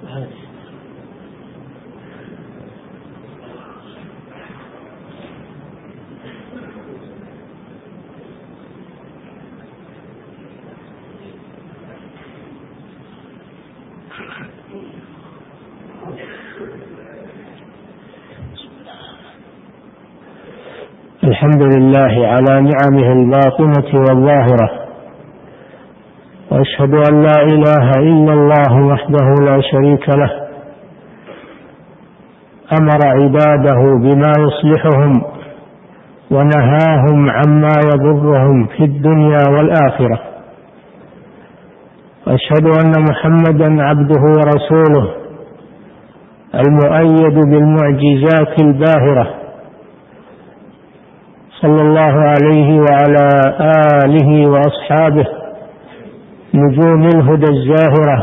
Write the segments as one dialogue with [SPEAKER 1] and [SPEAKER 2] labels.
[SPEAKER 1] الحمد لله على نعمه الباطنة والظاهرة، وأشهد أن لا إله إلا الله وحده لا شريك له، أمر عباده بما يصلحهم ونهاهم عما يضرهم في الدنيا والآخرة. وأشهد أن محمدا عبده ورسوله المؤيد بالمعجزات الباهرة، صلى الله عليه وعلى آله وأصحابه نجوم الهدى الزاهرة،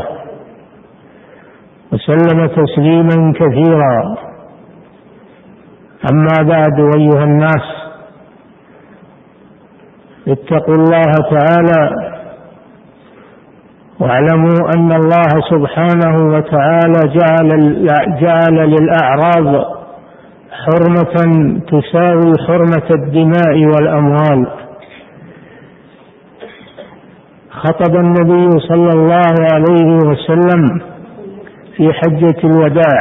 [SPEAKER 1] وسلم تسليما كثيرا. أما بعد، أيها الناس، اتقوا الله تعالى واعلموا أن الله سبحانه وتعالى جعل للأعراض حرمة تساوي حرمة الدماء والأموال. خطب النبي صلى الله عليه وسلم في حجة الوداع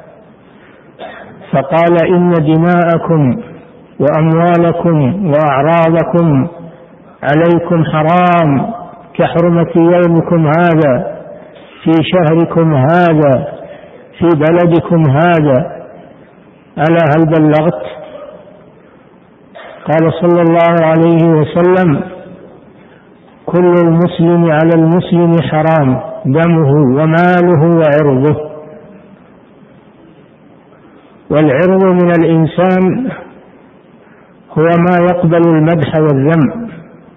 [SPEAKER 1] فقال: إن دماءكم وأموالكم وأعراضكم عليكم حرام كحرمة يومكم هذا في شهركم هذا في بلدكم هذا. ألا هل بلغت؟ قال صلى الله عليه وسلم: كل المسلم على المسلم حرام دمه وماله وعرضه. والعرض من الإنسان هو ما يقبل المدح والذم،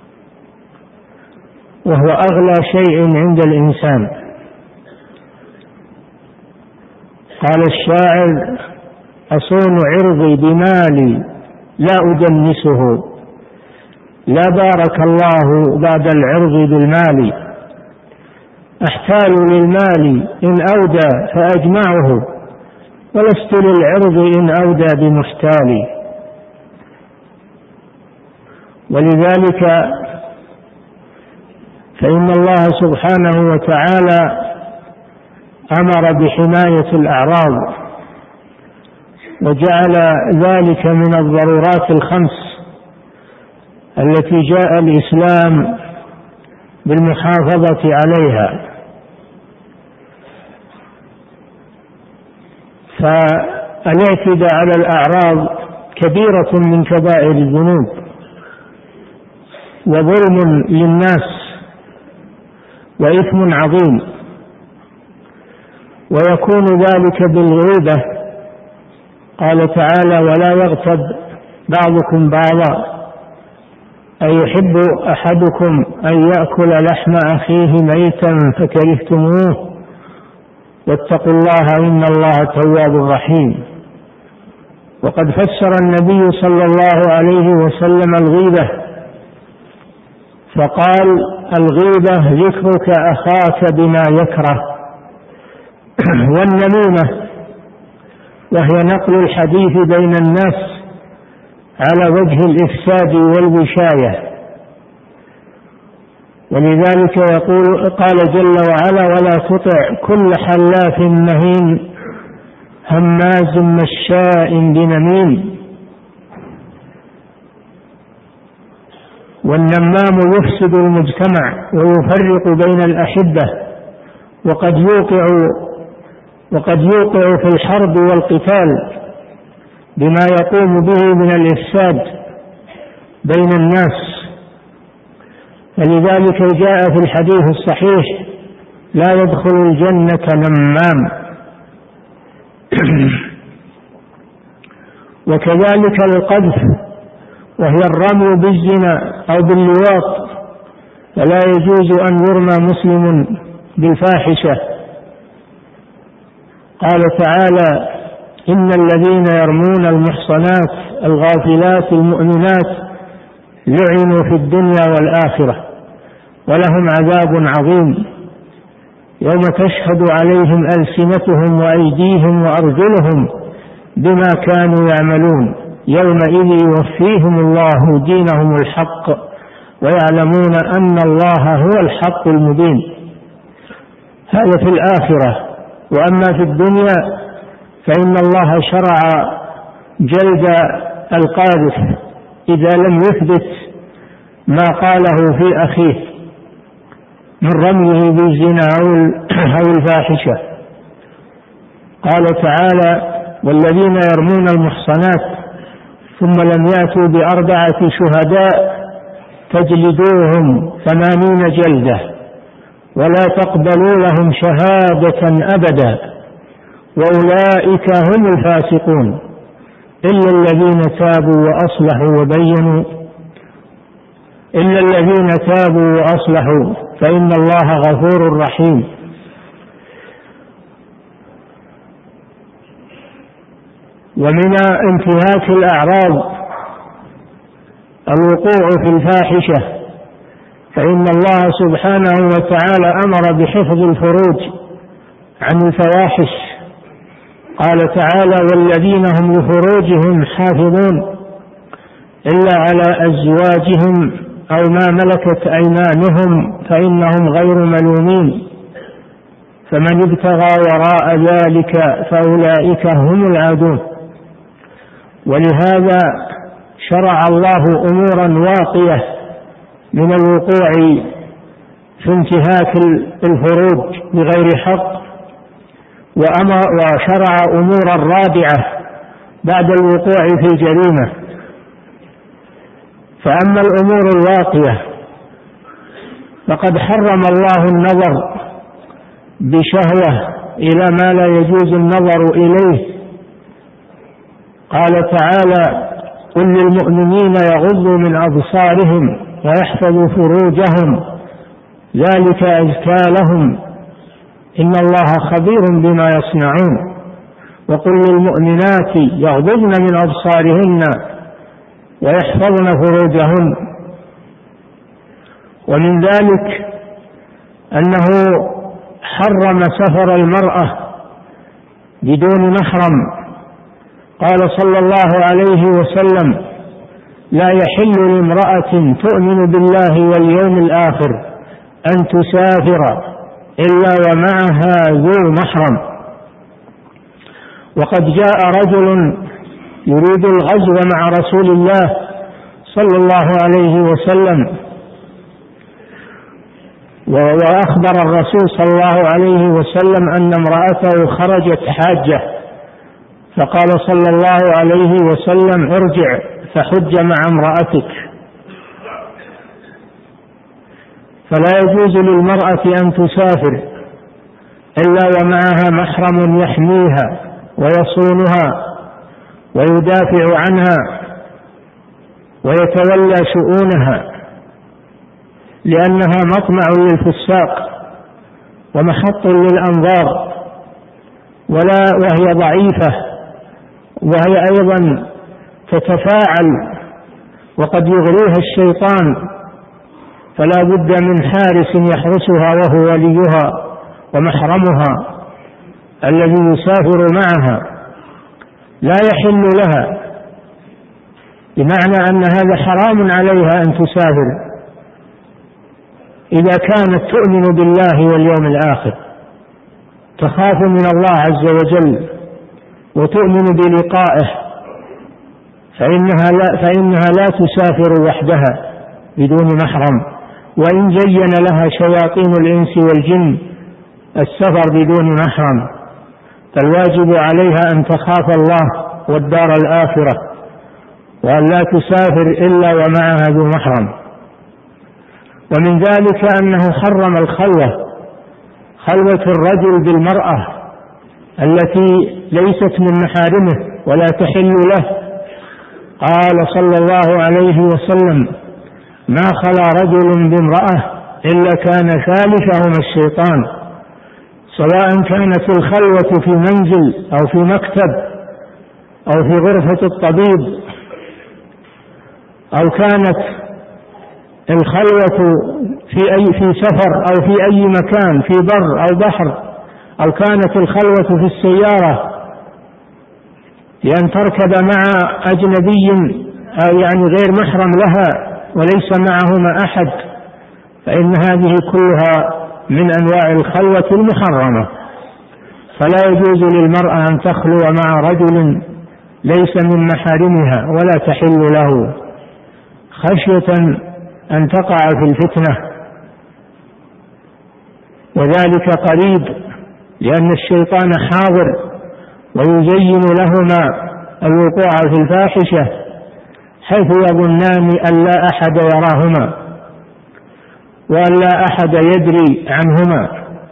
[SPEAKER 1] وهو أغلى شيء عند الإنسان. قال الشاعر: أصون عرضي بمالي لا أدنسه، لا بارك الله بعد العرض بالمال. أحتال للمال إن أودى فأجمعه، ولست للعرض إن أودى بمحتالي. ولذلك فإن الله سبحانه وتعالى أمر بحماية الأعراض، وجعل ذلك من الضرورات الخمس التي جاء الإسلام بالمحافظة عليها. فالاعتداء على الأعراض كبيرة من كبائر الذنوب وظلم للناس وإثم عظيم، ويكون ذلك بالغيبة. قال تعالى: ولا يغتب بعضكم بعضا أيحب أحدكم أن يأكل لحم أخيه ميتا فكرهتموه واتقوا الله إن الله تواب رحيم. وقد فسر النبي صلى الله عليه وسلم الغيبة فقال: الغيبة ذكرك أخاك بما يكره. والنميمة وهي نقل الحديث بين الناس على وجه الإفساد والوشاية. ولذلك قال جل وعلا: ولا تطع كل حلاف مهين هماز مشاء بنميم. والنمام يفسد المجتمع ويفرق بين الأحبة، وقد يوقع في الحرب والقتال بما يقوم به من الإفساد بين الناس. فلذلك جاء في الحديث الصحيح: لا يدخل الجنة نمام. وكذلك القذف، وهي الرمي بالزنا أو باللواط، فلا يجوز أن يرمى مسلم بالفاحشة. قال تعالى: إن الذين يرمون المحصنات الغافلات المؤمنات لعنوا في الدنيا والآخرة ولهم عذاب عظيم. يوم تشهد عليهم ألسنتهم وأيديهم وأرجلهم بما كانوا يعملون يومئذ يوفيهم الله دينهم الحق ويعلمون أن الله هو الحق المبين. هذا في الآخرة. وأما في الدنيا فإن الله شرع جلد القاذف إذا لم يثبت ما قاله في أخيه من رميه بالزنا أو الفاحشة. قال تعالى: والذين يرمون المحصنات ثم لم يأتوا ب4 شهداء فاجلدوهم 80 جلدة ولا تقبلوا لهم شهادة أبدا وأولئك هم الفاسقون إلا الذين تابوا وأصلحوا فإن الله غفور رحيم. ومن انتهاك الأعراض الوقوع في الفاحشة، فإن الله سبحانه وتعالى أمر بحفظ الفروج عن الفواحش. قال تعالى: والذين هم لفروجهم حافظون إلا على أزواجهم أو ما ملكت أيمانهم فإنهم غير ملومين فمن ابتغى وراء ذلك فأولئك هم العادون. ولهذا شرع الله أمورا واقية من الوقوع في انتهاك الفروج بغير حق، وشرع أمورا رادعة بعد الوقوع في الجريمة. فأما الأمور الواقية فقد حرم الله النظر بشهوة إلى ما لا يجوز النظر إليه. قال تعالى: قل للمؤمنين يغضوا من أبصارهم ويحفظوا فروجهم ذلك أزكى لهم إن الله خبير بما يصنعون. وقل للمؤمنات يغضضن من أبصارهن ويحفظن فروجهن. ومن ذلك أنه حرم سفر المرأة بدون محرم. قال صلى الله عليه وسلم: لا يحل لامرأة تؤمن بالله واليوم الآخر أن تسافر إلا ومعها ذو محرم. وقد جاء رجل يريد الغزو مع رسول الله صلى الله عليه وسلم، وأخبر الرسول صلى الله عليه وسلم أن امرأته خرجت حاجة، فقال صلى الله عليه وسلم: ارجع فحج مع امرأتك. فلا يجوز للمرأة أن تسافر إلا ومعها محرم يحميها ويصونها ويدافع عنها ويتولى شؤونها، لأنها مطمع للفساق ومحط للأنظار، وهي ضعيفة، وهي أيضا تتفاعل وقد يغريها الشيطان، فلا بد من حارس يحرسها وهو وليها ومحرمها الذي يسافر معها، لا يحل لها، بمعنى أن هذا حرام عليها أن تسافر إذا كانت تؤمن بالله واليوم الآخر، تخاف من الله عز وجل وتؤمن بلقائه، فإنها لا تسافر وحدها بدون محرم، وإن زين لها شياطين الإنس والجن السفر بدون محرم، فالواجب عليها أن تخاف الله والدار الآخرة، وأن لا تسافر إلا ومعها ذو محرم. ومن ذلك أنه حرم خلوة الرجل بالمرأة التي ليست من محارمه ولا تحل له. قال صلى الله عليه وسلم: ما خلا رجل بامرأة إلا كان ثالثهما الشيطان، سواء كانت الخلوة في منزل أو في مكتب أو في غرفة الطبيب، أو كانت الخلوة في سفر أو في أي مكان، في بر أو بحر، أو كانت الخلوة في السيارة بأن تركب مع أجنبي أو يعني غير محرم لها وليس معهما أحد، فإن هذه كلها من أنواع الخلوة المحرمة. فلا يجوز للمرأة أن تخلو مع رجل ليس من محارمها ولا تحل له، خشية أن تقع في الفتنة، وذلك قريب، لأن الشيطان حاضر ويزين لهما الوقوع في الفاحشة حيث يظنان أن لا أحد يراهما وأن لا أحد يدري عنهما.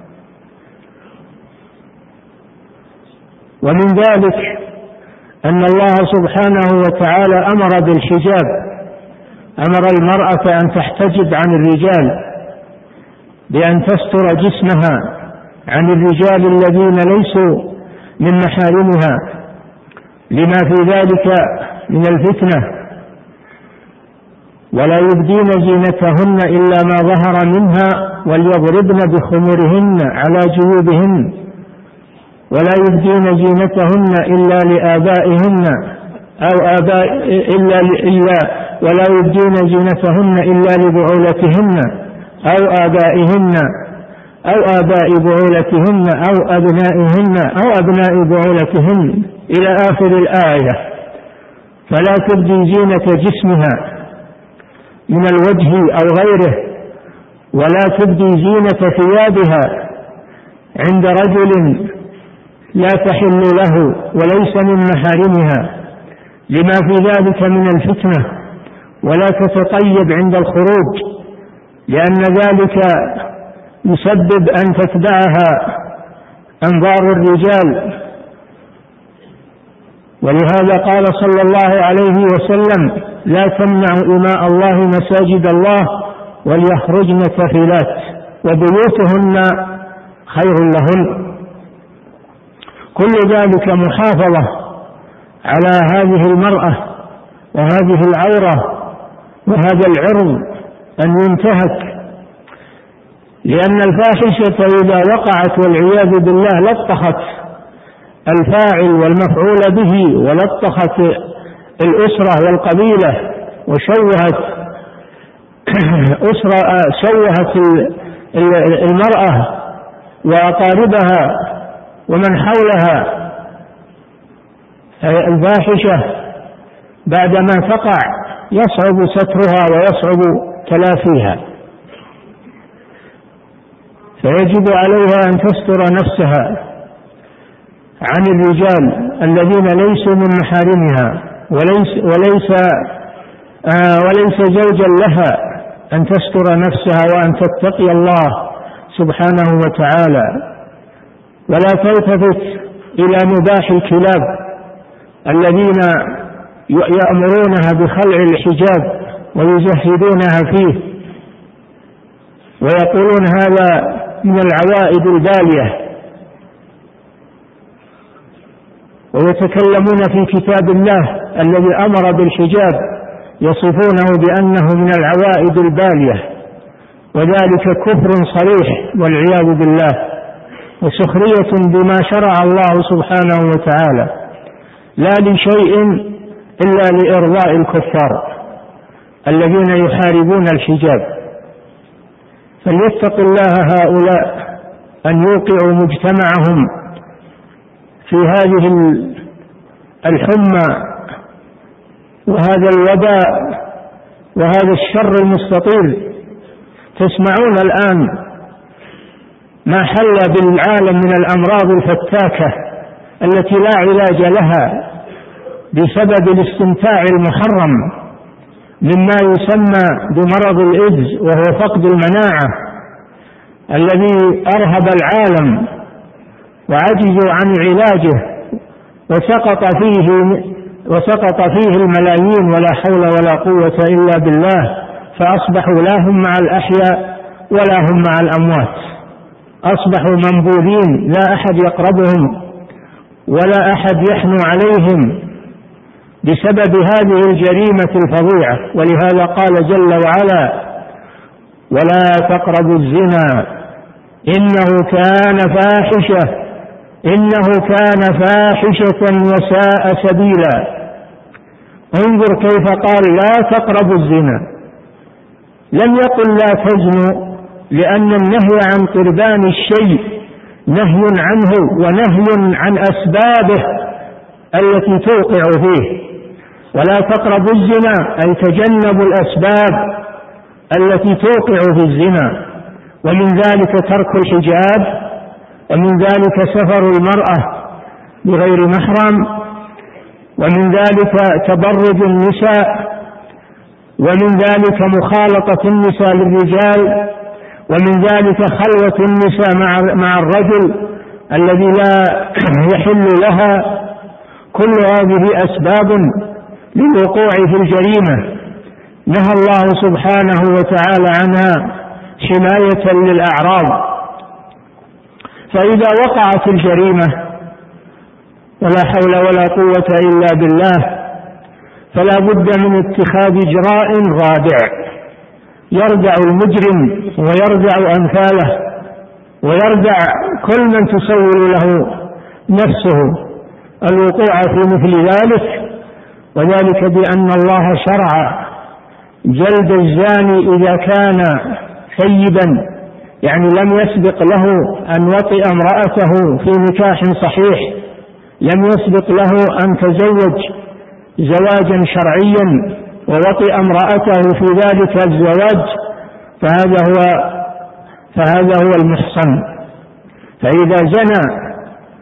[SPEAKER 1] ومن ذلك أن الله سبحانه وتعالى أمر بالحجاب، أمر المرأة أن تحتجب عن الرجال بأن تستر جسمها عن الرجال الذين ليسوا من محارمها لما في ذلك من الفتنة، ولا يبدين زينتهن إلا ما ظهر منها وليضربن بخمرهن على جيوبهن، ولا يبدين زينتهن إلا لآبائهن ولا يبدين زينتهن إلا لبعولتهن أو آبائهن أو آباء بعولتهن أو أبنائهن أو أبناء بعولتهن إلى آخر الآية. فلا تبدي زينة جسمها من الوجه أو غيره، ولا تبدي زينة ثيابها عند رجل لا تحل له وليس من محارمها لما في ذلك من الفتنة، ولا تتطيب عند الخروج لأن ذلك يسبب أن تتبعها أنظار الرجال. ولهذا قال صلى الله عليه وسلم: لا تمنعوا إماء الله مساجد الله وليخرجن تفلات وبيوتهن خير لهن. كل ذلك محافظة على هذه المرأة وهذه العورة وهذا العرض أن ينتهك، لأن الفاحشة إذا وقعت والعياذ بالله لطخت الفاعل والمفعول به ولطخت الأسرة والقبيلة وشوهت المرأة وأقاربها ومن حولها. الفاحشة بعدما تقع يصعب سترها ويصعب تلافيها، فيجب عليها أن تستر نفسها عن الرجال الذين ليسوا من محارمها، وليس زوجا لها أن تستر نفسها وأن تتقي الله سبحانه وتعالى، ولا تلتفت إلى مباح الكلاب الذين يأمرونها بخلع الحجاب ويزهدونها فيه ويقولون هذا من العوائد البالية، ويتكلمون في كتاب الله الذي أمر بالحجاب يصفونه بأنه من العوائد البالية، وذلك كفر صريح والعياذ بالله، وسخرية بما شرع الله سبحانه وتعالى، لا لشيء إلا لإرضاء الكفار الذين يحاربون الحجاب. فليتق الله هؤلاء أن يوقعوا مجتمعهم في هذه الحمى وهذا الوباء وهذا الشر المستطيل. تسمعون الآن ما حل بالعالم من الأمراض الفتاكة التي لا علاج لها بسبب الاستمتاع المحرم مما يسمى بمرض الإيدز، وهو فقد المناعة الذي أرهب العالم وعجزوا عن علاجه، وسقط فيه الملايين ولا حول ولا قوة إلا بالله، فأصبحوا لا هم مع الأحياء ولا هم مع الأموات، أصبحوا منبوذين، لا أحد يقربهم ولا أحد يحنو عليهم بسبب هذه الجريمة الفظيعة. ولهذا قال جل وعلا: ولا تقربوا الزنا إنه كان فاحشة وساء سبيلا. انظر كيف قال لا تقربوا الزنا، لم يقل لا تزنوا، لأن النهي عن قربان الشيء نهي عنه ونهي عن أسبابه التي توقع فيه. ولا تقربوا الزنا أي تجنبوا الأسباب التي توقع في الزنا، ومن ذلك ترك الحجاب، ومن ذلك سفر المرأة بغير محرم، ومن ذلك تبرج النساء، ومن ذلك مخالطة النساء للرجال، ومن ذلك خلوة النساء مع الرجل الذي لا يحل لها. كل هذه أسباب للوقوع في الجريمة نهى الله سبحانه وتعالى عنها حماية للأعراض. فإذا وقعت الجريمة ولا حول ولا قوة إلا بالله، فلا بد من اتخاذ إجراء رادع يردع المجرم ويردع أمثاله ويردع كل من تسول له نفسه الوقوع في مثل ذلك، وذلك بأن الله شرع جلد الزاني إذا كان ثيبا، يعني لم يسبق له أن وطئ امرأته في نكاح صحيح، لم يسبق له أن تزوج زواجا شرعيا ووطئ امرأته في ذلك الزواج، فهذا هو المحصن. فإذا زنى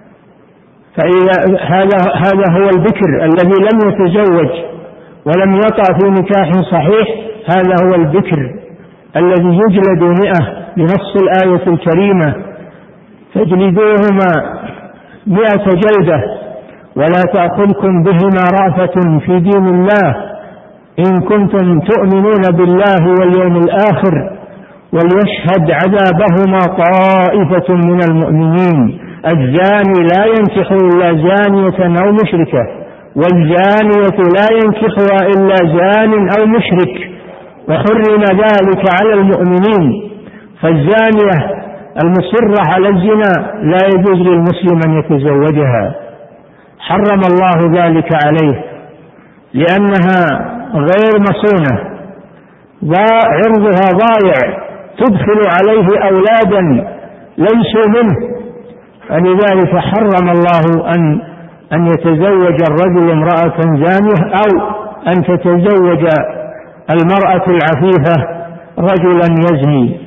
[SPEAKER 1] هذا هو البكر الذي لم يتزوج ولم يطأ في نكاح صحيح، هذا هو البكر الذي يجلد 100 بنص الآية الكريمة، فاجلدوهما 100 جلدة ولا تأخذكم بهما رأفة في دين الله إن كنتم تؤمنون بالله واليوم الآخر وليشهد عذابهما طائفة من المؤمنين. الزاني لا ينكح إلا زانية أو مشركة، والزانية لا ينكحها إلا زان أو مشرك، وحرم ذلك على المؤمنين. فالزانية المصرة على الزنا لا يجوز للمسلم أن يتزوجها، حرم الله ذلك عليه لأنها غير مصونة، عرضها ضائع، تدخل عليه أولادا ليسوا منه، فلذلك حرم الله أن يتزوج الرجل امرأة زانية أو أن تتزوج المرأة العفيفة رجلا يزني،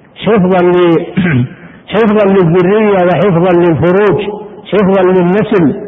[SPEAKER 1] حفظا للذرية وحفظا للفروج، حفظا للنسل.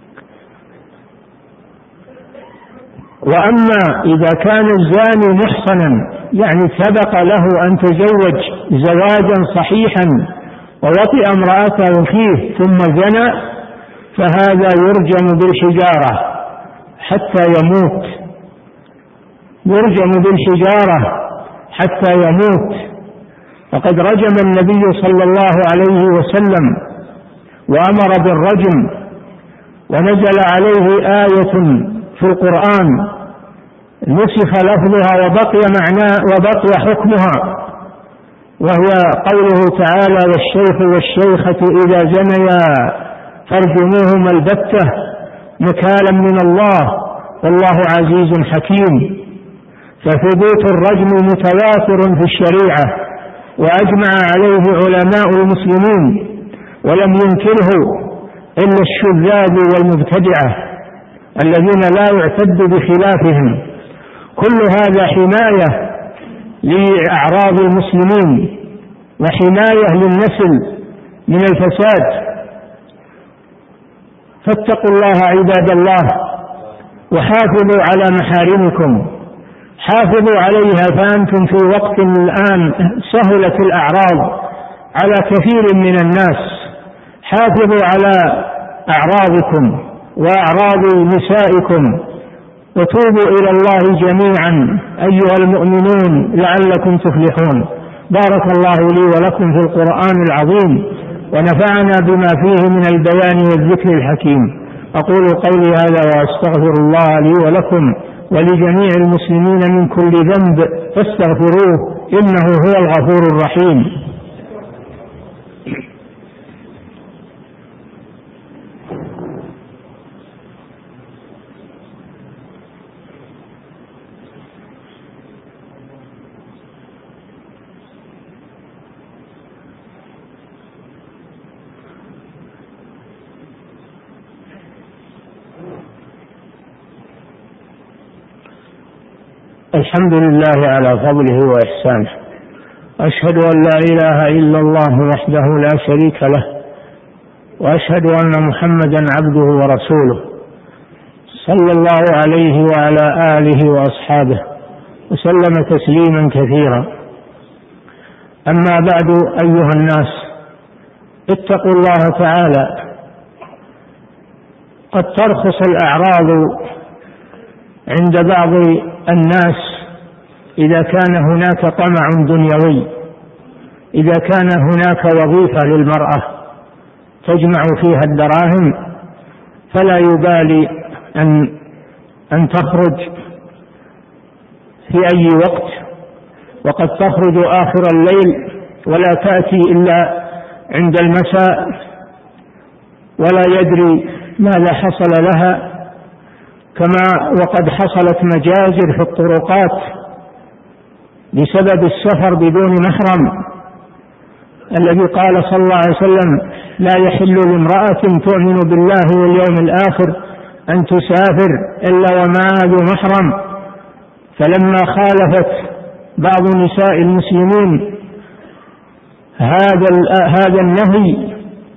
[SPEAKER 1] وأما إذا كان الزاني محصنا، يعني سبق له أن تزوج زواجا صحيحا ووطئ امرأته فيه ثم زنى، فهذا يرجم بالحجارة حتى يموت، يرجم بالحجارة حتى يموت. وقد رجم النبي صلى الله عليه وسلم وأمر بالرجم، ونزل عليه آية في القرآن نسخ لفظها وبقي حكمها، وهو قوله تعالى: والشيخ والشيخة إذا زنيا فارجموهما البتة نكالا من الله والله عزيز حكيم. فثبوت الرجم متواتر في الشريعة، وأجمع عليه علماء المسلمين، ولم ينكره إلا الشذاذ والمبتدعة الذين لا يعتد بخلافهم. كل هذا حماية لأعراض المسلمين وحماية للنسل من الفساد. فاتقوا الله عباد الله، وحافظوا على محارمكم، حافظوا عليها، فأنتم في وقت الآن سهلت الأعراض على كثير من الناس. حافظوا على أعراضكم وأعراض نسائكم، وتوبوا إلى الله جميعا أيها المؤمنون لعلكم تفلحون. بارك الله لي ولكم في القرآن العظيم، ونفعنا بما فيه من البيان والذكر الحكيم. أقول قولي هذا وأستغفر الله لي ولكم، ولجميع المسلمين من كل ذنب فاستغفروه إنه هو الغفور الرحيم. الحمد لله على فضله وإحسانه، أشهد أن لا إله إلا الله وحده لا شريك له، وأشهد أن محمدا عبده ورسوله صلى الله عليه وعلى آله وأصحابه وسلم تسليما كثيرا. أما بعد، أيها الناس، اتقوا الله تعالى. قد ترخص الأعراض عند بعض الناس إذا كان هناك طمع دنيوي، إذا كان هناك وظيفة للمرأة تجمع فيها الدراهم فلا يبالي أن تخرج في أي وقت، وقد تخرج آخر الليل ولا تأتي إلا عند المساء، ولا يدري ماذا حصل لها، كما وقد حصلت مجازر في الطرقات بسبب السفر بدون محرم، الذي قال صلى الله عليه وسلم: لا يحل لامرأة تؤمن بالله واليوم الآخر أن تسافر إلا ومعها ذو محرم. فلما خالفت بعض نساء المسلمين هذا النهي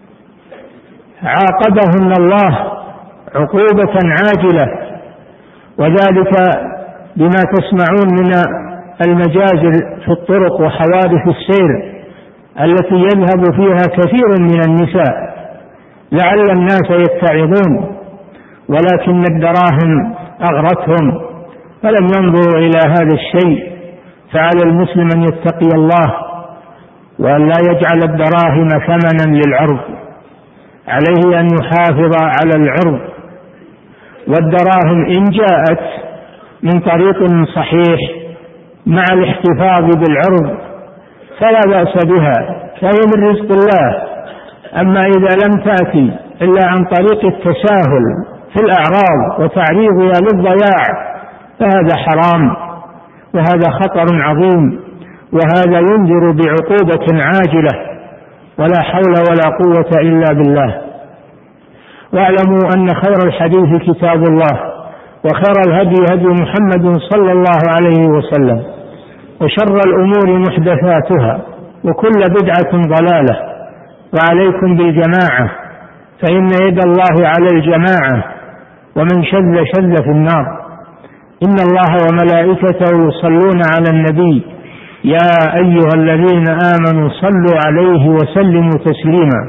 [SPEAKER 1] عاقبهن الله عقوبة عاجلة، وذلك بما تسمعون من المجازر في الطرق وحوادث السير التي يذهب فيها كثير من النساء، لعل الناس يتعظون، ولكن الدراهم أغرتهم فلم ينظروا إلى هذا الشيء. فعلى المسلم أن يتقي الله وأن لا يجعل الدراهم ثمنا للعرض، عليه أن يحافظ على العرض. والدراهم إن جاءت من طريق صحيح مع الاحتفاظ بالعرض فلا بأس بها، فهي من رزق الله. أما إذا لم تأتي إلا عن طريق التساهل في الأعراض وتعريضها للضياع فهذا حرام، وهذا خطر عظيم، وهذا ينذر بعقوبة عاجلة، ولا حول ولا قوة إلا بالله. واعلموا أن خير الحديث كتاب الله، وخير الهدي هدي محمد صلى الله عليه وسلم، وشر الأمور محدثاتها، وكل بدعة ضلالة. وعليكم بالجماعة، فإن يد الله على الجماعة، ومن شذ في النار. إن الله وملائكته يصلون على النبي، يا أيها الذين آمنوا صلوا عليه وسلموا تسليما.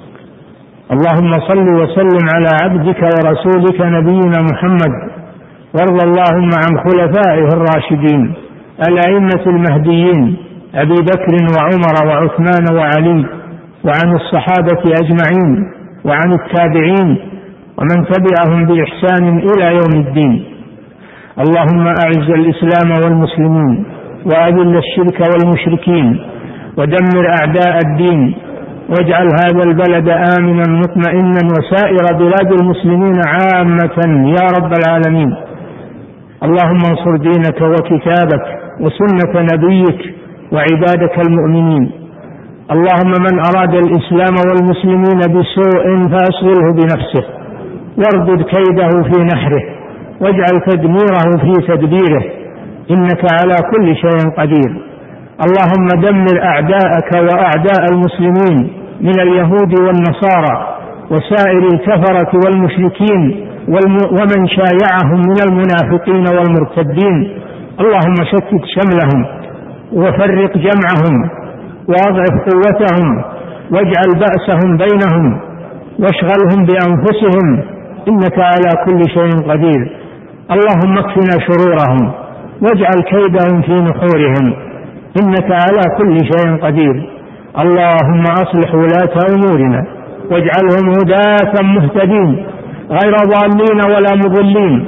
[SPEAKER 1] اللهم صل وسلم على عبدك ورسولك نبينا محمد، وارض اللهم عن خلفائه الراشدين الأئمة المهديين أبي بكر وعمر وعثمان وعلي، وعن الصحابة أجمعين، وعن التابعين ومن تبعهم بإحسان إلى يوم الدين. اللهم أعز الإسلام والمسلمين، وأذل الشرك والمشركين، ودمر أعداء الدين، واجعل هذا البلد آمنا مطمئنا، وسائر بلاد المسلمين عامة يا رب العالمين. اللهم انصر دينك وكتابك وسنة نبيك وعبادك المؤمنين. اللهم من أراد الإسلام والمسلمين بسوء فأشغله بنفسه، واردد كيده في نحره، واجعل تدميره في تدبيره، إنك على كل شيء قدير. اللهم دمر أعداءك وأعداء المسلمين من اليهود والنصارى وسائر الكفرة والمشركين ومن شايعهم من المنافقين والمرتدين. اللهم شتت شملهم وفرق جمعهم واضعف قوتهم، واجعل بأسهم بينهم، واشغلهم بأنفسهم، إنك على كل شيء قدير. اللهم اكفنا شرورهم واجعل كيدهم في نحورهم، إنك على كل شيء قدير. اللهم أصلح ولاة أمورنا واجعلهم هداة مهتدين غير ضالين ولا مضلين.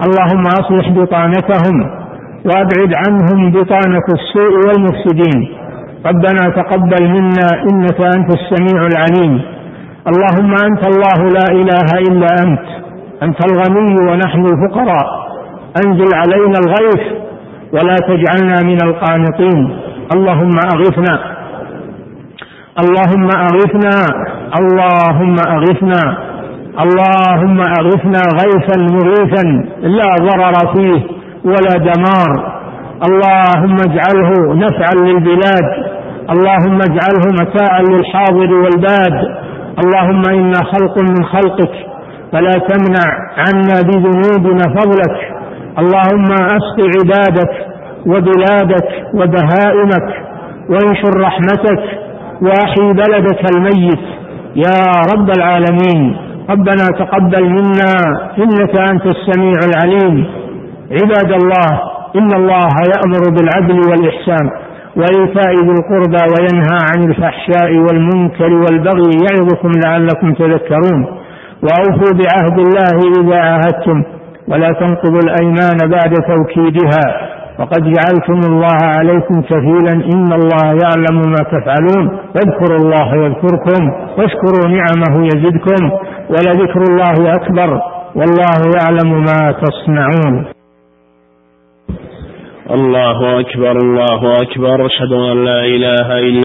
[SPEAKER 1] اللهم أصلح بطانتهم وأبعد عنهم بطانة السوء والمفسدين. ربنا تقبل منا إنك أنت السميع العليم. اللهم أنت الله لا إله إلا أنت الغني ونحن الفقراء، أنزل علينا الغيث ولا تجعلنا من القانطين. اللهم أغثنا اللهم أغثنا اللهم أغثنا اللهم أغثنا غيثا مغيثا لا ضرر فيه ولا دمار. اللهم اجعله نفعا للبلاد، اللهم اجعله متاعا للحاضر والباد. اللهم إنا خلق من خلقك فلا تمنع عنا بذنوبنا فضلك. اللهم أسق عبادك وبلادك وبهائمك وانشر رحمتك وأحي بلدك الميت يا رب العالمين. ربنا تقبل منا إنك أنت السميع العليم. عباد الله، إن الله يأمر بالعدل والإحسان وإيتاء ذي القربى وينهى عن الفحشاء والمنكر والبغي يعظكم لعلكم تذكرون. وأوفوا بعهد الله إذا عاهدتم ولا تنقضوا الأيمان بعد توكيدها وقد جعلتم الله عليكم كفيلا إن الله يعلم ما تفعلون. واذكروا الله يذكركم واشكروا نعمه يزدكم ولذكر الله أكبر والله يعلم ما تصنعون.
[SPEAKER 2] الله أكبر الله أكبر. أشهد أن لا إله إلا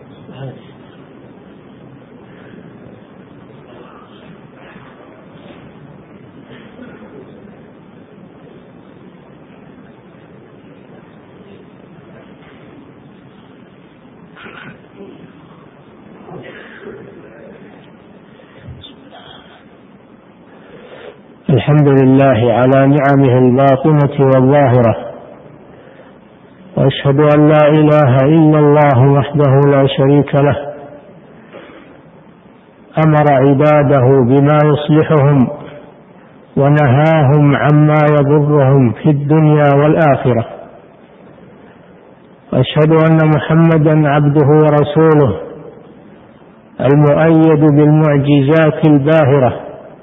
[SPEAKER 1] الحمد لله على نعمه الباطنة والظاهرة، وأشهد أن لا إله إلا الله وحده لا شريك له، أمر عباده بما يصلحهم ونهاهم عما يضرهم في الدنيا والآخرة. وأشهد أن محمدا عبده ورسوله المؤيد بالمعجزات الباهرة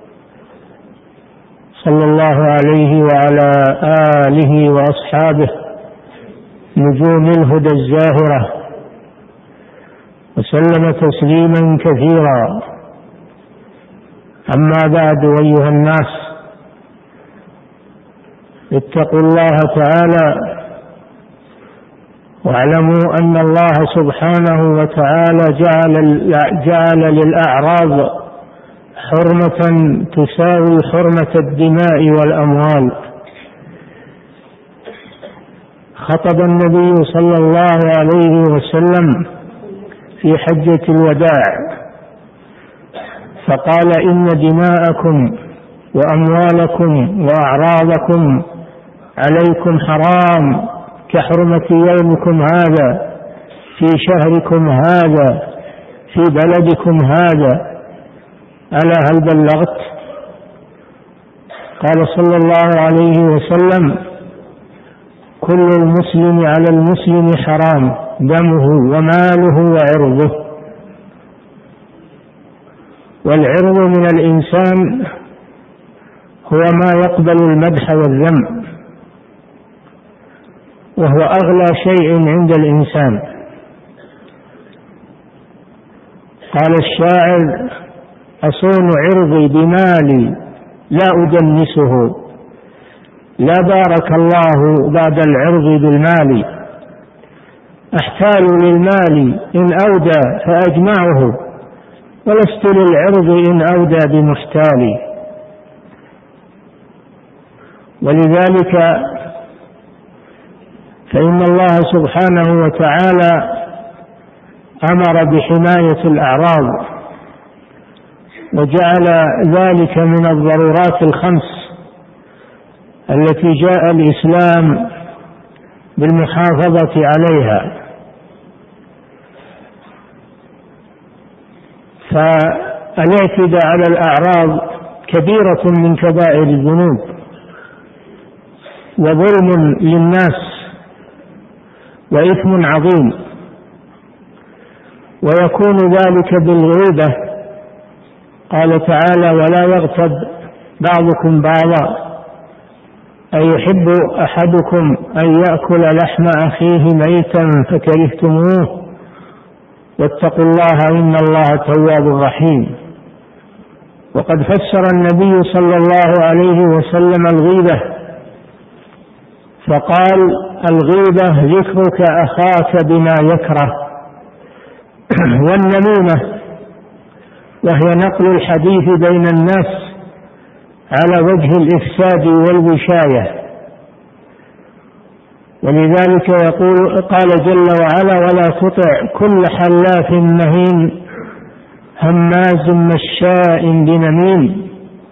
[SPEAKER 1] صلى الله عليه وعلى آله وأصحابه نجوم الهدى الزاهرة، وسلم تسليما كثيرا. أما بعد، أيها الناس، اتقوا الله تعالى واعلموا أن الله سبحانه وتعالى جعل للأعراض حرمة تساوي حرمة الدماء والأموال. خطب النبي صلى الله عليه وسلم في حجة الوداع فقال: إن دماءكم وأموالكم وأعراضكم عليكم حرام كحرمة يومكم هذا في شهركم هذا في بلدكم هذا. ألا هل بلغت؟ قال صلى الله عليه وسلم: كل المسلم على المسلم حرام دمه وماله وعرضه. والعرض من الإنسان هو ما يقبل المدح والذم، وهو أغلى شيء عند الإنسان. قال الشاعر: أصون عرضي بمالي لا أدنسه، لا بارك الله بعد العرض بالمال. أحتال للمال إن أودى فأجمعه، ولست للعرض إن أودى بمحتال. ولذلك فإن الله سبحانه وتعالى أمر بحماية الأعراض، وجعل ذلك من الضرورات الخمس التي جاء الإسلام بالمحافظة عليها. فالاعتداء على الأعراض كبيرة من كبائر الذنوب وظلم للناس وإثم عظيم، ويكون ذلك بالغيبة. قال تعالى: ولا يغتب بعضكم بعضا أيحب أحدكم أن يأكل لحم أخيه ميتا فكرهتموه واتقوا الله إن الله تواب رحيم. وقد فسر النبي صلى الله عليه وسلم الغيبة فقال: الغيبة ذكرك أخاك بما يكره. والنميمة وهي نقل الحديث بين الناس على وجه الإفساد والوشاية. ولذلك قال جل وعلا: ولا تطع كل حلاف مهين هماز مشاء بنميم.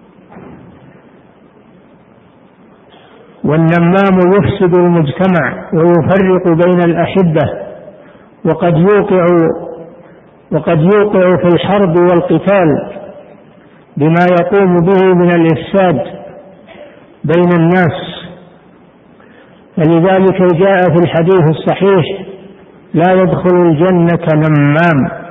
[SPEAKER 1] والنمام يفسد المجتمع ويفرق بين الأحبة، وقد يوقع في الحرب والقتال بما يقوم به من الإفساد بين الناس. فلذلك جاء في الحديث الصحيح: لا يدخل الجنة نمام.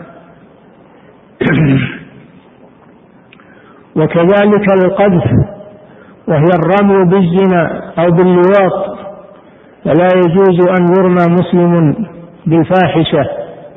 [SPEAKER 1] وكذلك القذف وهي الرمي بالزنا أو باللواط، فلا يجوز أن يرمى مسلم بالفاحشة.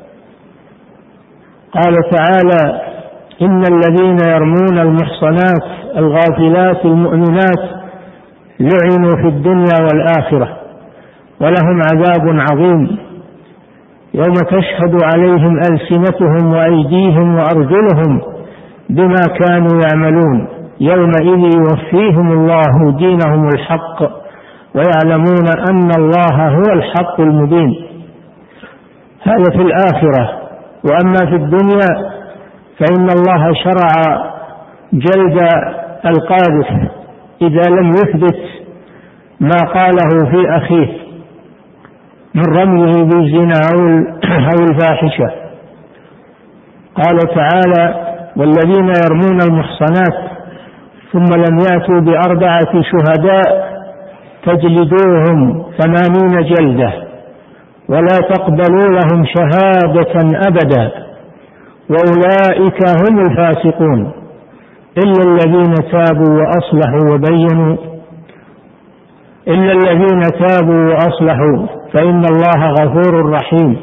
[SPEAKER 1] قال تعالى: إن الذين يرمون المحصنات الغافلات المؤمنات لعنوا في الدنيا والآخرة ولهم عذاب عظيم يوم تشهد عليهم ألسنتهم وأيديهم وأرجلهم بما كانوا يعملون يومئذ يوفيهم الله دينهم الحق ويعلمون أن الله هو الحق المبين. هذا في الآخرة. وأما في الدنيا فإن الله شرع جلد القاذف إذا لم يثبت ما قاله في أخيه من رميه بالزنا أو الفاحشة. قال تعالى: والذين يرمون المحصنات ثم لم يأتوا ب4 شهداء فاجلدوهم 80 جلدة ولا تقبلوا لهم شهادة أبدا وأولئك هم الفاسقون إلا الذين تابوا وأصلحوا فإن الله غفور رحيم.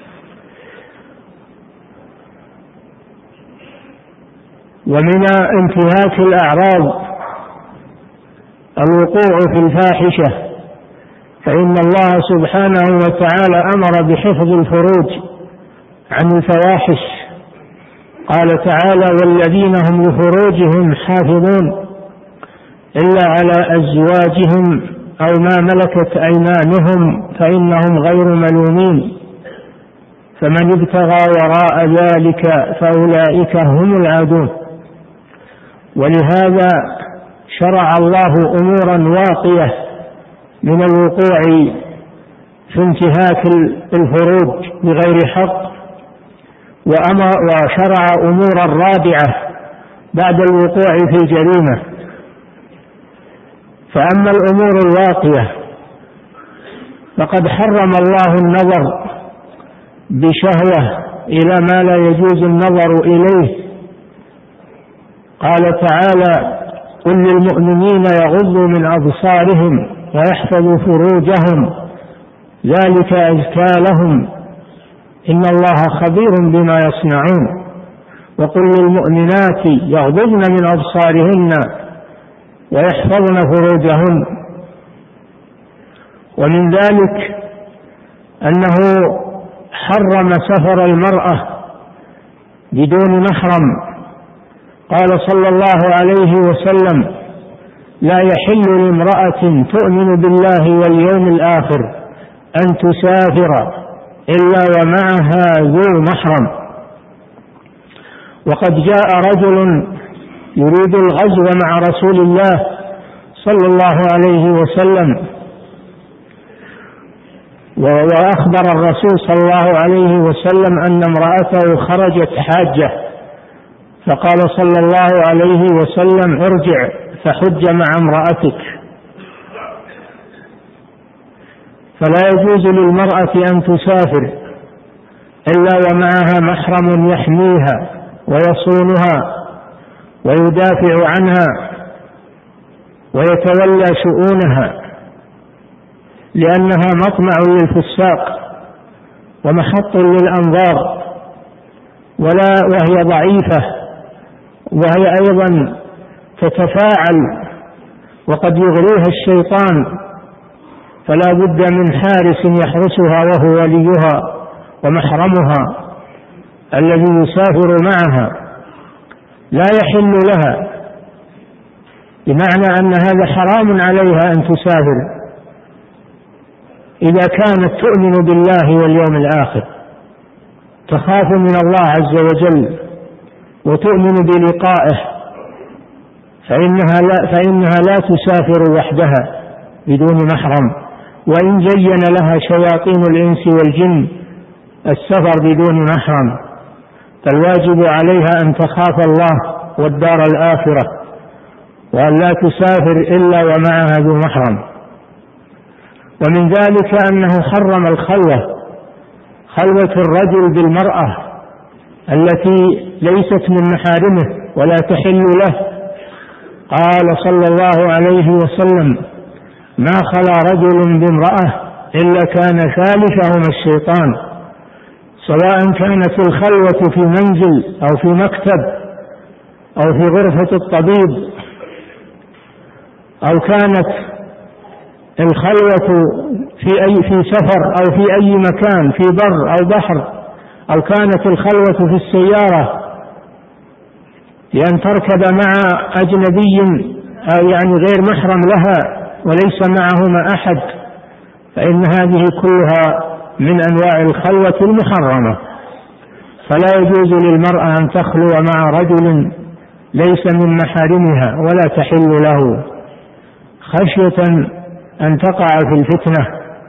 [SPEAKER 1] ومن انتهاك الأعراض الوقوع في الفاحشة، فإن الله سبحانه وتعالى أمر بحفظ الفروج عن الفواحش. قال تعالى: والذين هم لفروجهم حافظون إلا على أزواجهم أو ما ملكت أيمانهم فإنهم غير ملومين فمن ابتغى وراء ذلك فأولئك هم العادون. ولهذا شرع الله أمورا واقية من الوقوع في انتهاك الفروج بغير حق، وشرع أمورا رابعة بعد الوقوع في الجريمة. فأما الأمور الواقية فقد حرم الله النظر بشهوة إلى ما لا يجوز النظر إليه. قال تعالى: قل للمؤمنين يغضوا من أبصارهم ويحفظوا فروجهم ذلك أزكى لهم إن الله خبير بما يصنعون. وقل للمؤمنات يغضضن من أبصارهن ويحفظن فروجهن. ومن ذلك أنه حرم سفر المرأة بدون محرم. قال صلى الله عليه وسلم: لا يحل لامرأة تؤمن بالله واليوم الآخر أن تسافر إلا ومعها ذو محرم. وقد جاء رجل يريد الغزو مع رسول الله صلى الله عليه وسلم، وأخبر الرسول صلى الله عليه وسلم أن امرأته خرجت حاجة، فقال صلى الله عليه وسلم: ارجع فحج مع امرأتك. فلا يجوز للمرأة أن تسافر إلا ومعها محرم يحميها ويصونها ويدافع عنها ويتولى شؤونها. لأنها مطمع للفساق ومحط للأنظار، وهي ضعيفة، وهي أيضا تتفاعل وقد يغريها الشيطان، فلا بد من حارس يحرسها وهو وليها ومحرمها الذي يسافر معها، لا يحل لها، بمعنى أن هذا حرام عليها أن تسافر إذا كانت تؤمن بالله واليوم الآخر، تخاف من الله عز وجل وتؤمن بلقائه، فإنها لا تسافر وحدها بدون محرم، وإن زين لها شياطين الإنس والجن السفر بدون محرم، فالواجب عليها أن تخاف الله والدار الآخرة، وأن لا تسافر إلا ومعها ذو محرم. ومن ذلك أنه حرم خلوة الرجل بالمرأة التي ليست من محارمه ولا تحل له. قال صلى الله عليه وسلم: ما خلا رجل بامرأة إلا كان ثالثهما الشيطان، سواء كانت الخلوة في منزل أو في مكتب أو في غرفة الطبيب، أو كانت الخلوة في سفر أو في أي مكان في بر أو بحر، أو كانت الخلوة في السيارة لأن تركب مع أجنبي أو يعني غير محرم لها وليس معهما أحد، فإن هذه كلها من أنواع الخلوة المحرمة، فلا يجوز للمرأة أن تخلو مع رجل ليس من محارمها ولا تحل له، خشية أن تقع في الفتنة،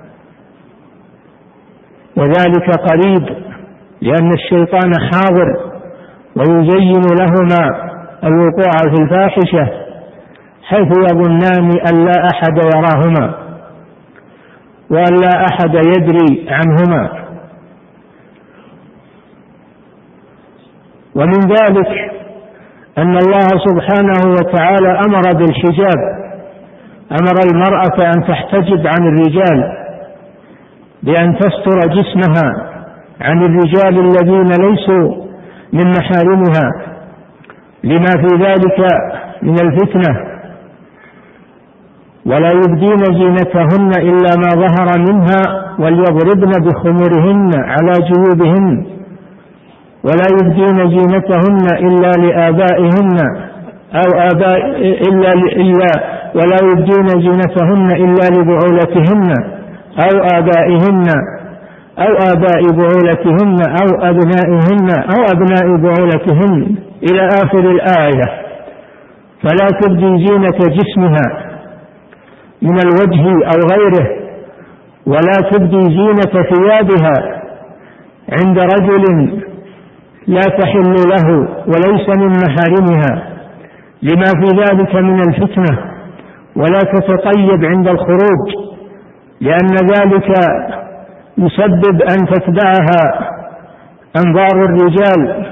[SPEAKER 1] وذلك قريب، لأن الشيطان حاضر ويزين لهما الوقوع في الفاحشة حيث يظنان أن لا أحد يراهما وأن لا أحد يدري عنهما. ومن ذلك أن الله سبحانه وتعالى أمر بالحجاب، أمر المرأة أن تحتجب عن الرجال بأن تستر جسمها عن الرجال الذين ليسوا من محارمها، لما في ذلك من الفتنة، ولا يبدين زينتهن إلا ما ظهر منها وليضربن بخمرهن على جيوبهن، ولا يبدين زينتهن إلا لآبائهن ولا يبدين زينتهن إلا لبعولتهن أو آبائهن أو آباء بعولتهن أو أبنائهن أو أبناء بعولتهن إلى آخر الآية. فلا تبدي زينة جسمها من الوجه أو غيره، ولا تبدي زينة ثيابها عند رجل لا تحل له وليس من محارمها، لما في ذلك من الفتنة، ولا تتطيب عند الخروج، لأن ذلك يسبب أن تتبعها أنظار الرجال.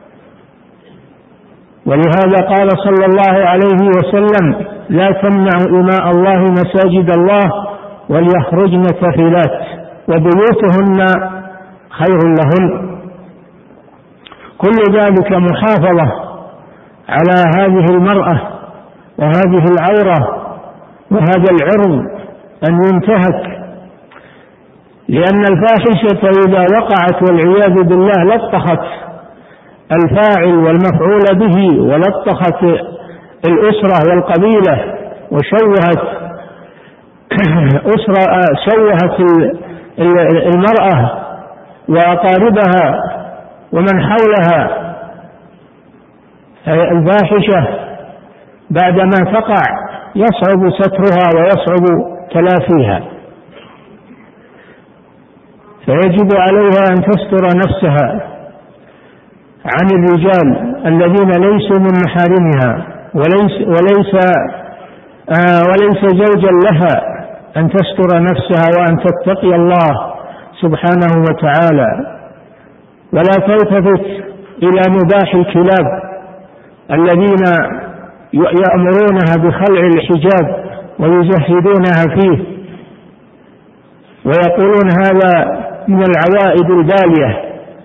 [SPEAKER 1] ولهذا قال صلى الله عليه وسلم: لا تمنعوا إماء الله مساجد الله وليخرجن تفلات وبيوتهن خير لهن. كل ذلك محافظة على هذه المرأة وهذه العورة وهذا العرض أن ينتهك، لأن الفاحشة إذا وقعت والعياذ بالله لطخت الفاعل والمفعول به، ولطخت الأسرة والقبيلة، وشوهت شوهت المرأة وأقاربها ومن حولها. الفاحشة بعدما تقع يصعب سترها ويصعب تلافيها، فيجب عليها أن تستر نفسها عن الرجال الذين ليسوا من محارمها، وليس زوجا لها أن تستر نفسها وأن تتقي الله سبحانه وتعالى، ولا تلتفت إلى مباح الكلاب الذين يأمرونها بخلع الحجاب ويزهدونها فيه، ويقولون هذا من العوائد البالية،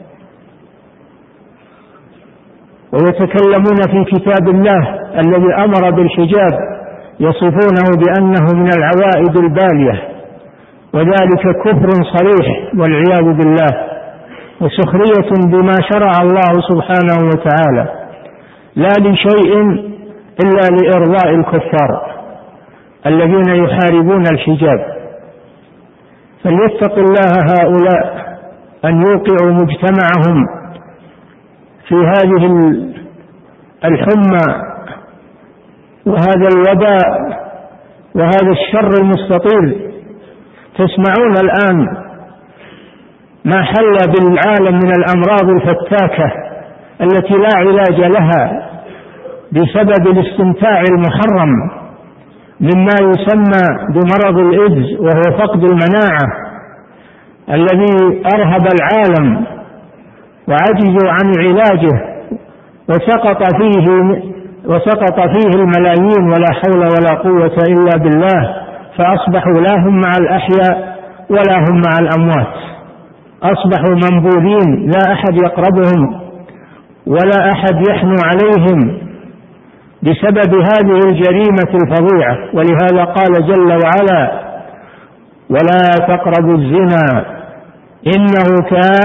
[SPEAKER 1] ويتكلمون في كتاب الله الذي أمر بالحجاب يصفونه بأنه من العوائد البالية، وذلك كفر صريح والعياذ بالله، وسخرية بما شرع الله سبحانه وتعالى، لا لشيء إلا لإرضاء الكفار الذين يحاربون الحجاب. فليتق الله هؤلاء أن يوقعوا مجتمعهم في هذه الحمى وهذا الوباء وهذا الشر المستطيل. تسمعون الآن ما حل بالعالم من الأمراض الفتاكة التي لا علاج لها بسبب الاستمتاع المحرم، مما يسمى بمرض الإيدز، وهو فقد المناعة الذي أرهب العالم وعجزوا عن علاجه، وسقط فيه الملايين ولا حول ولا قوة إلا بالله، فأصبحوا لا هم مع الأحياء ولا هم مع الأموات، أصبحوا منبوذين، لا أحد يقربهم ولا أحد يحنو عليهم بسبب هذه الجريمة الفظيعة. ولهذا قال جل وعلا: ولا تقربوا الزنا إنه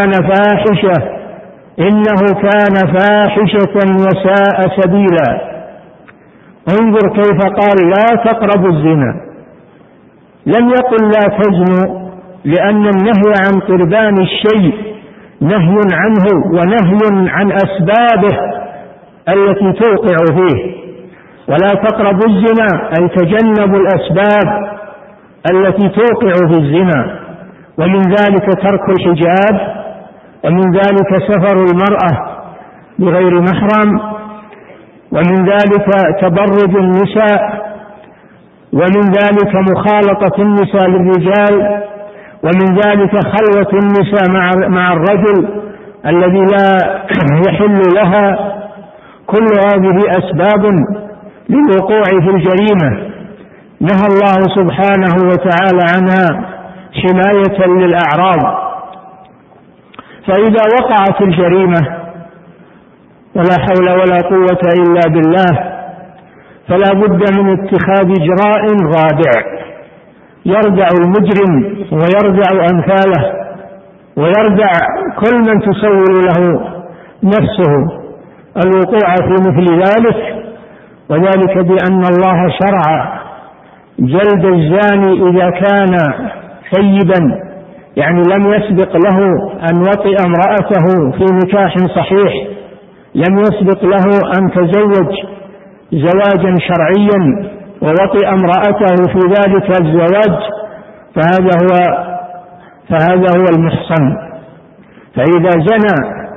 [SPEAKER 1] كان فاحشة وساء سبيلا. انظر كيف قال لا تقربوا الزنا، لم يقل لا تزنوا، لأن النهي عن قربان الشيء نهي عنه ونهي عن أسبابه التي توقع فيه. ولا تقربوا الزنا أي تجنبوا الأسباب التي توقع في الزنا، ومن ذلك ترك الحجاب، ومن ذلك سفر المرأة بغير محرم، ومن ذلك تبرج النساء، ومن ذلك مخالطة النساء للرجال، ومن ذلك خلوة النساء مع الرجل الذي لا يحل لها. كل هذه أسباب للوقوع في الجريمة نهى الله سبحانه وتعالى عنها حماية للأعراض. فإذا وقعت الجريمة ولا حول ولا قوة إلا بالله، فلا بد من اتخاذ إجراء رادع يردع المجرم ويردع أمثاله ويردع كل من تسول له نفسه الوقوع في مثل ذلك، وذلك بأن الله شرع جلد الزاني إذا كان ثيبا، يعني لم يسبق له أن وطئ امرأته في نكاح صحيح، لم يسبق له أن تزوج زواجا شرعيا ووطئ امرأته في ذلك الزواج، فهذا هو المحصن. فإذا زنى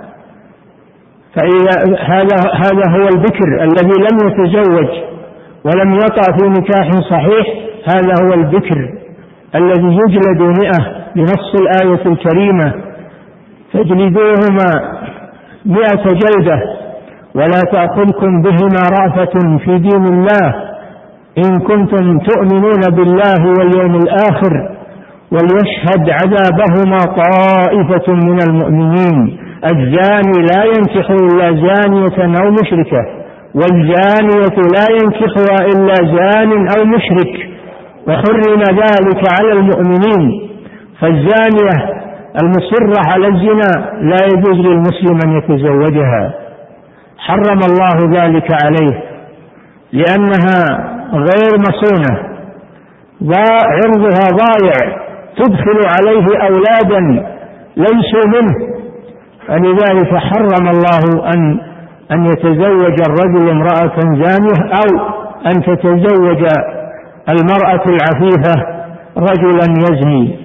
[SPEAKER 1] هذا هو البكر الذي لم يتزوج ولم يطأ في نكاح صحيح، هذا هو البكر الذي يجلد 100 بنص الآية الكريمة: فاجلدوهما 100 جلدة ولا تأخذكم بهما رأفة في دين الله إن كنتم تؤمنون بالله واليوم الآخر وليشهد عذابهما طائفة من المؤمنين. الزاني لا ينكح إلا زانية أو مشركة، والزانية لا ينكحها إلا زان أو مشرك، وحرم ذلك على المؤمنين. فالزانية المصرة على الزنا لا يجوز للمسلم أن يتزوجها، حرم الله ذلك عليه لأنها غير مصونة، عرضها ضائع، تدخل عليه أولادا ليسوا منه، فلذلك حرم الله أن يتزوج الرجل امرأة زانية أو أن تتزوج المرأة العفيفة رجلا يزني،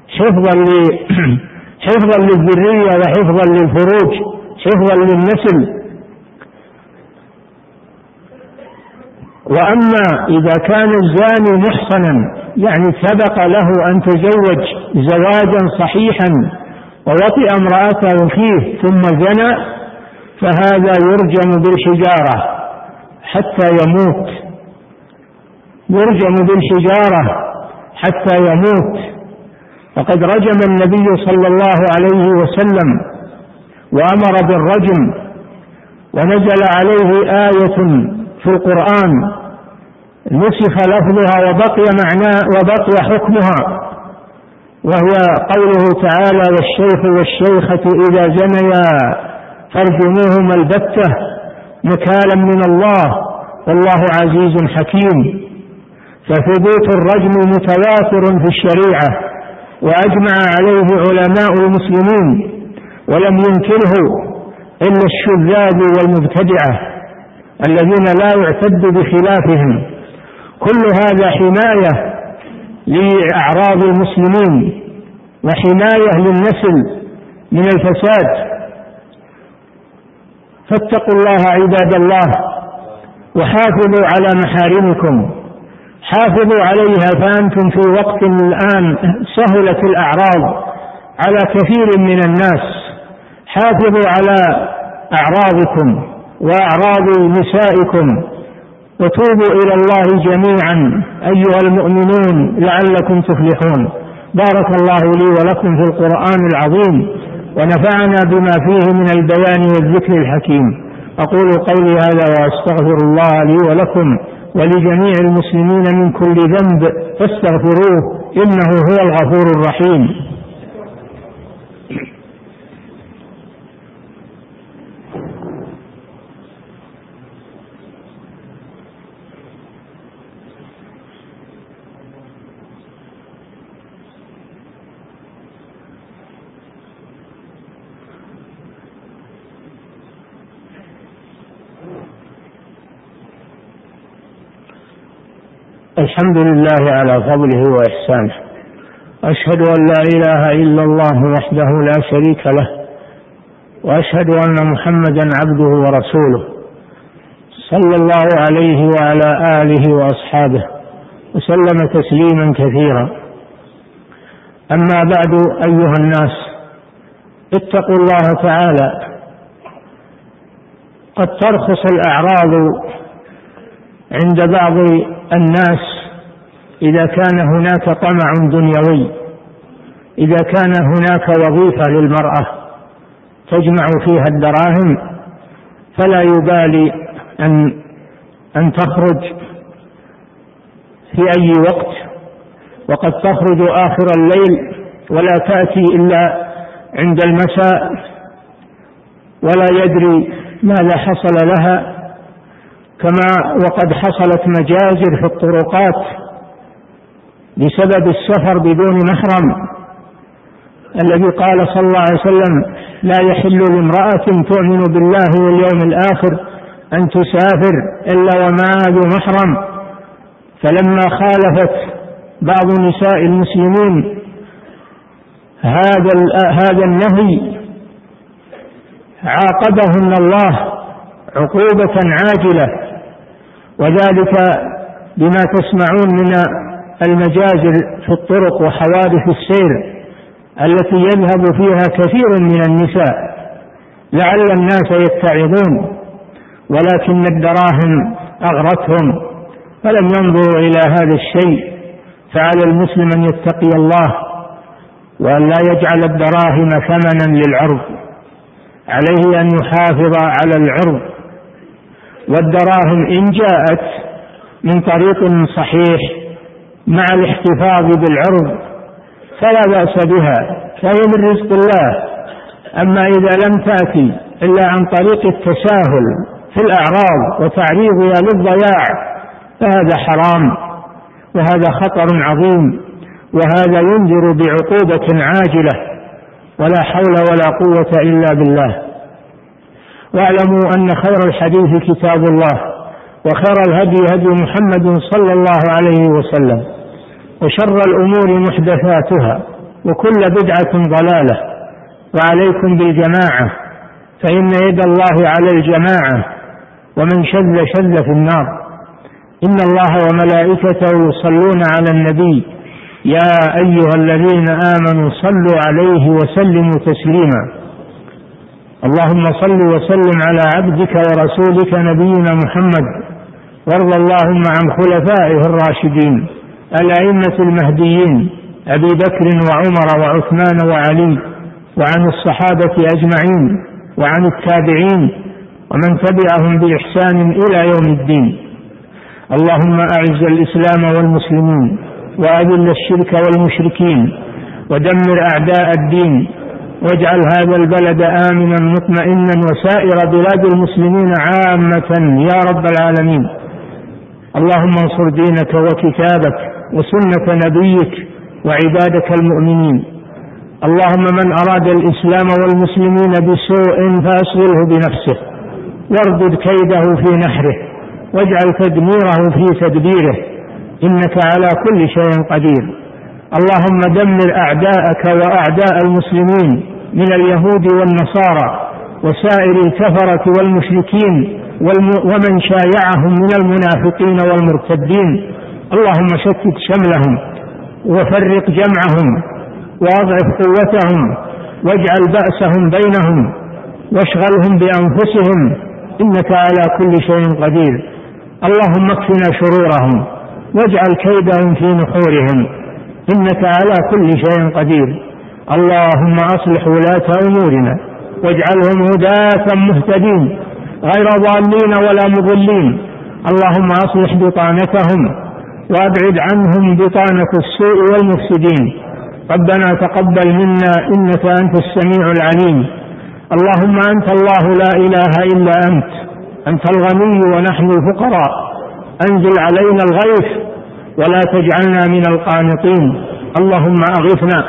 [SPEAKER 1] حفظا للذرية وحفظا للفروج، حفظا للنسل. وأما إذا كان الزاني محصنا، يعني سبق له أن تزوج زواجا صحيحا ووطئ امرأته فيه ثم زنى، فهذا يرجم بالحجارة حتى يموت، يرجم بالحجارة حتى يموت. وقد رجم النبي صلى الله عليه وسلم وأمر بالرجم، ونزل عليه آية في القرآن نسخ لفظها وبقي حكمها، وهي قوله تعالى: والشيخ والشيخة إذا زنيا فارجموهما البتة نكالا من الله والله عزيز حكيم. فثبوت الرجم متواتر في الشريعة، وأجمع عليه علماء المسلمين، ولم ينكره إلا الشذاذ والمبتدعة الذين لا يعتد بخلافهم. كل هذا حماية لأعراض المسلمين وحماية للنسل من الفساد. فاتقوا الله عباد الله، وحافظوا على محارمكم، حافظوا عليها، فأنتم في وقت الآن سهلت الأعراض على كثير من الناس. حافظوا على أعراضكم وأعراض نسائكم، وتوبوا إلى الله جميعا أيها المؤمنون لعلكم تفلحون. بارك الله لي ولكم في القرآن العظيم، ونفعنا بما فيه من البيان والذكر الحكيم. أقول قولي هذا وأستغفر الله لي ولكم ولجميع المسلمين من كل ذنب فاستغفروه إنه هو الغفور الرحيم. الحمد لله على فضله وإحسانه، أشهد أن لا إله إلا الله وحده لا شريك له، وأشهد أن محمدا عبده ورسوله صلى الله عليه وعلى آله وأصحابه وسلم تسليما كثيرا. أما بعد، أيها الناس، اتقوا الله تعالى. قد ترخص الأعراض عند بعض الناس إذا كان هناك طمع دنيوي، إذا كان هناك وظيفة للمرأة تجمع فيها الدراهم فلا يبالي أن تخرج في أي وقت، وقد تخرج آخر الليل ولا تأتي إلا عند المساء، ولا يدري ماذا حصل لها. كما وقد حصلت مجازر في الطرقات بسبب السفر بدون محرم، الذي قال صلى الله عليه وسلم: لا يحل لامرأة تؤمن بالله واليوم الآخر أن تسافر إلا ومعها ذو محرم. فلما خالفت بعض نساء المسلمين هذا النهي عاقبهن الله عقوبة عاجلة، وذلك بما تسمعون من المجازر في الطرق وحوادث السير التي يذهب فيها كثير من النساء لعل الناس يتعظون، ولكن الدراهم أغرتهم فلم ينظروا إلى هذا الشيء. فعلى المسلم أن يتقي الله وأن لا يجعل الدراهم ثمنا للعرض، عليه أن يحافظ على العرض. والدراهم إن جاءت من طريق صحيح مع الاحتفاظ بالعرض فلا بأس بها، فهي من رزق الله. أما إذا لم تأتي إلا عن طريق التساهل في الأعراض وتعريضها للضياع فهذا حرام، وهذا خطر عظيم، وهذا ينذر بعقوبة عاجلة، ولا حول ولا قوة إلا بالله. واعلموا أن خير الحديث كتاب الله، وخير الهدي هدي محمد صلى الله عليه وسلم، وشر الأمور محدثاتها، وكل بدعة ضلالة. وعليكم بالجماعة، فإن يد الله على الجماعة، ومن شذ شذ في النار. إن الله وملائكته يصلون على النبي، يا أيها الذين آمنوا صلوا عليه وسلموا تسليما. اللهم صل وسلم على عبدك ورسولك نبينا محمد، وارض اللهم عن خلفائه الراشدين الأئمة المهديين أبي بكر وعمر وعثمان وعلي، وعن الصحابة أجمعين، وعن التابعين ومن تبعهم بإحسان إلى يوم الدين. اللهم أعز الإسلام والمسلمين، وأذل الشرك والمشركين، ودمر أعداء الدين، واجعل هذا البلد آمنا مطمئنا وسائر بلاد المسلمين عامة يا رب العالمين. اللهم انصر دينك وكتابك وسنة نبيك وعبادك المؤمنين. اللهم من أراد الإسلام والمسلمين بسوء فأشغله بنفسه، واردد كيده في نحره، واجعل تدميره في تدبيره، إنك على كل شيء قدير. اللهم دمر أعداءك وأعداء المسلمين من اليهود والنصارى وسائر الكفرة والمشركين ومن شايعهم من المنافقين والمرتدين. اللهم شتت شملهم وفرق جمعهم وأضعف قوتهم، واجعل بأسهم بينهم واشغلهم بأنفسهم، إنك على كل شيء قدير. اللهم اكفنا شرورهم واجعل كيدهم في نحورهم، إنك على كل شيء قدير. اللهم أصلح ولاة أمورنا واجعلهم هداة مهتدين غير ضالين ولا مضلين. اللهم أصلح بطانتهم وأبعد عنهم بطانة السوء والمفسدين. ربنا تقبل منا إنك أنت السميع العليم. اللهم أنت الله لا إله إلا أنت الغني ونحن الفقراء. أنزل علينا الغيث ولا تجعلنا من القانطين. اللهم أغثنا،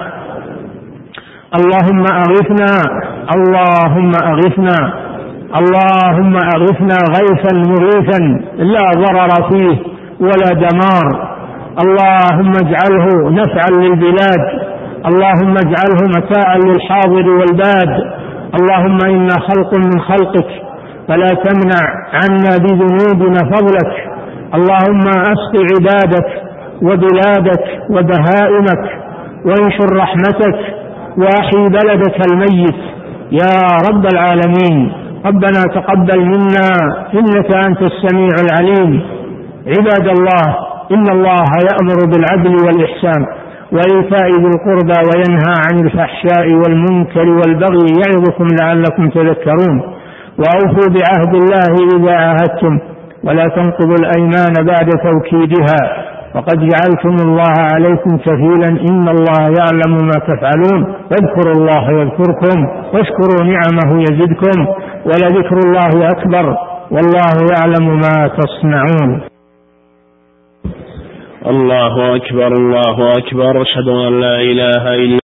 [SPEAKER 1] اللهم أغثنا، اللهم أغثنا، اللهم أغثنا غيثا مغيثا لا ضرر فيه ولا دمار. اللهم اجعله نفعا للبلاد، اللهم اجعله متاعا للحاضر والباد. اللهم إنا خلق من خلقك فلا تمنع عنا بذنوبنا فضلك. اللهم أسق عبادك وبلادك وبهائمك، وانشر رحمتك، وأحي بلدك الميت يا رب العالمين. ربنا تقبل منا إنك أنت السميع العليم. عباد الله، إن الله يأمر بالعدل والإحسان وإيتاء ذي القربى وينهى عن الفحشاء والمنكر والبغي يعظكم لعلكم تذكرون. وأوفوا بعهد الله إذا عاهدتم، ولا تنقضوا الأيمان بعد توكيدها، وقد جعلتم الله عليكم كفيلا إن الله يعلم ما تفعلون. واذكروا الله يذكركم واشكروا نعمه يزدكم ولذكر الله أكبر والله يعلم ما تصنعون.
[SPEAKER 2] الله أكبر، الله أكبر. أشهد أن لا إله إلا